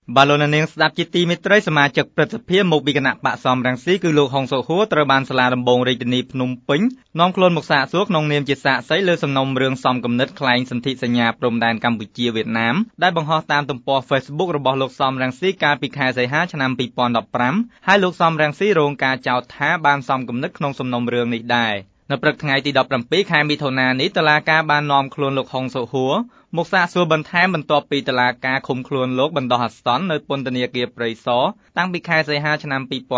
បាឡូណានាងស្ដាប់ជាទីមេត្រីសមាជិកព្រឹទ្ធសភាមកពីគណៈបកសំរងស៊ីគឺលោកហុងសុហួរត្រូវបានសាលាដំបងរាជធានីភ្នំពេញនាំខ្លួនមកសាកសួរក្នុងនាមជាសាក្សីលើសំណុំរឿងសំគំនិតក្លែងសន្ធិសញ្ញាព្រំដែនកម្ពុជាវៀតណាមដែលបង្ហោះតាមទំព័រ Facebook របស់លោកសំរងស៊ីកាលពីខែសីហាឆ្នាំ2015ហើយលោកសំរងស៊ីរងការចោទថាបានសំគំនិតក្នុងសំណុំរឿងនេះដែរនៅព្រឹកថ្ងៃទី17ខែមិថុនានេះតុលាការបាននាំខ្លួនលោកហុងសុហួរមកសាកសួរបន្ថែមបន្ទាប់ពីតុលាការឃុំខ្លួនលោកបណ្ដោះអាសន្ននៅពន្ធនាគារព្រៃសរតាំងពីខែសីហាឆ្នាំ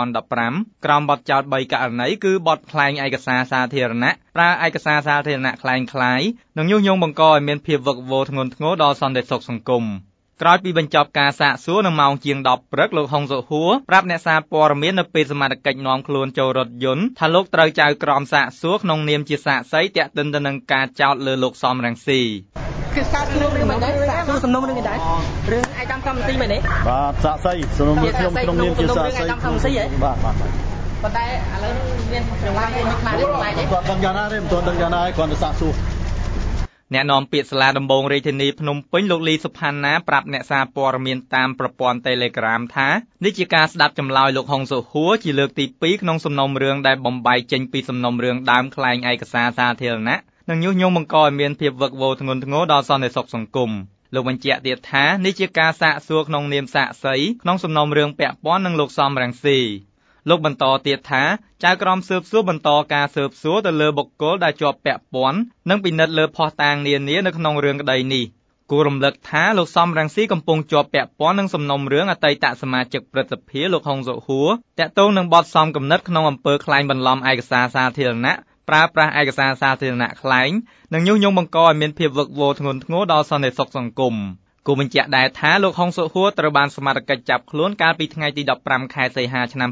2015ក្រោមបទចោទ3ករណីគឺបទក្លែងឯកសារសាធារណៈប្រើឯកសារសាធារណៈក្លែងក្លាយនិងញុះញង់បង្កឲ្យមានភាពវឹកវរធ្ងន់ធ្ងរដល់សន្តិសុខសង្គមក្រោយពីបញ្ចប់ការសាកសួរនៅម៉ោងជាង10ព្រឹកលោកហុងសុហួរប្រាប់អ្នកសារព័ត៌មាននៅពេលសមត្ថកិច្ចនាំខ្លួនចូលរថយន្តថាលោកត្រូវចៅក្រមសាកសួរក្នុងនាមជាសាក្សីទាក់ទិនទៅនឹងការចោទលើលោកសំរងស៊ីគឺសាកសួររឿងមិនដែរសាកសួរសំណុំរឿងនេះដែររឿងឯកកម្មសិទ្ធិមែនទេបាទសាកសីសំណុំរឿងខ្ញុំក្នុងនាមជាសាកសីឯកកម្មសិទ្ធិបាទប៉ុន្តែឥឡូវមានប្រវត្តិនេះខ្លាំងទេខ្លាំងទេគាត់ដឹងយ៉ាងណាទេមិនទាន់ដឹងយ៉ាងណាទេគ្រាន់តែសាកសួរអ្នកនាំពាក្យសាលាដំបងរាជធានីភ្នំពេញលោកលីសុផាន់ណាប្រាប់អ្នកសារព័ត៌មានតាមប្រព័ន្ធ Telegram ថានេះជាការស្ដាប់ចម្លើយលោកហុងសុហួរជាលើកទី2ក្នុងសំណុំរឿងដែលបំបែកចេញពីសំណុំរឿងដើមក្លែងឯកសារសាធារណៈនិងញុះញង់បង្កឲ្យមានភាពវឹកវរធ្ងន់ធ្ងរដល់សន្តិសុខសង្គមលោកបញ្ជាក់ទៀតថានេះជាការសាកសួរក្នុងនាមសាក្សីក្នុងសំណុំរឿងពាក់ព័ន្ធនឹងលោកសំរងស៊ីលោកបន្តទៀតថាចៅក្រមស៊ើបសួរបន្តការស៊ើបសួរទៅលើបុគ្គលដែលជាប់ពាក់ព័ន្ធនិងពិនិត្យលើភស្តុតាងនានានៅក្នុងរឿងក្តីនេះគួររំលឹកថាលោកសំរងស៊ីកំពុងជាប់ពាក់ព័ន្ធនឹងសំណុំរឿងអតីតសមាជិកព្រឹទ្ធសភាលោកហុងសុហួរតាក់ទងនឹងបទសំគំនិតក្នុងអំពើក្លែងបន្លំឯកសារសាធារណៈប្រើប្រាស់ឯកសារសាធារណៈក្លែងនិងញុះញង់បង្កឲ្យមានភាពវឹកវរធ្ងន់ធ្ងរដល់សន្តិសុខសង្គមគូបញ្ជាក់ដែរថាលោកហុងសុហួរត្រូវបានសមត្ថកិច្ចចាប់ខ្លួនកាលពីថ្ងៃទី15ខែសីហាឆ្នាំ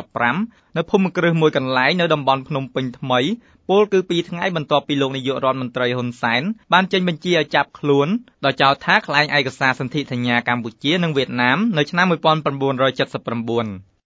2015នៅភូមិគ្រឹះមួយកន្លែងនៅតំបន់ភ្នំពេញថ្មីពលគឺ2ថ្ងៃបន្ទាប់ពីលោកនាយករដ្ឋមន្ត្រីហ៊ុនសែនបានចេញបញ្ជាឲ្យចាប់ខ្លួនដោយចោទថាក្លែងឯកសារសន្ធិសញ្ញាកម្ពុជានិងវៀតណាមនៅឆ្នាំ1979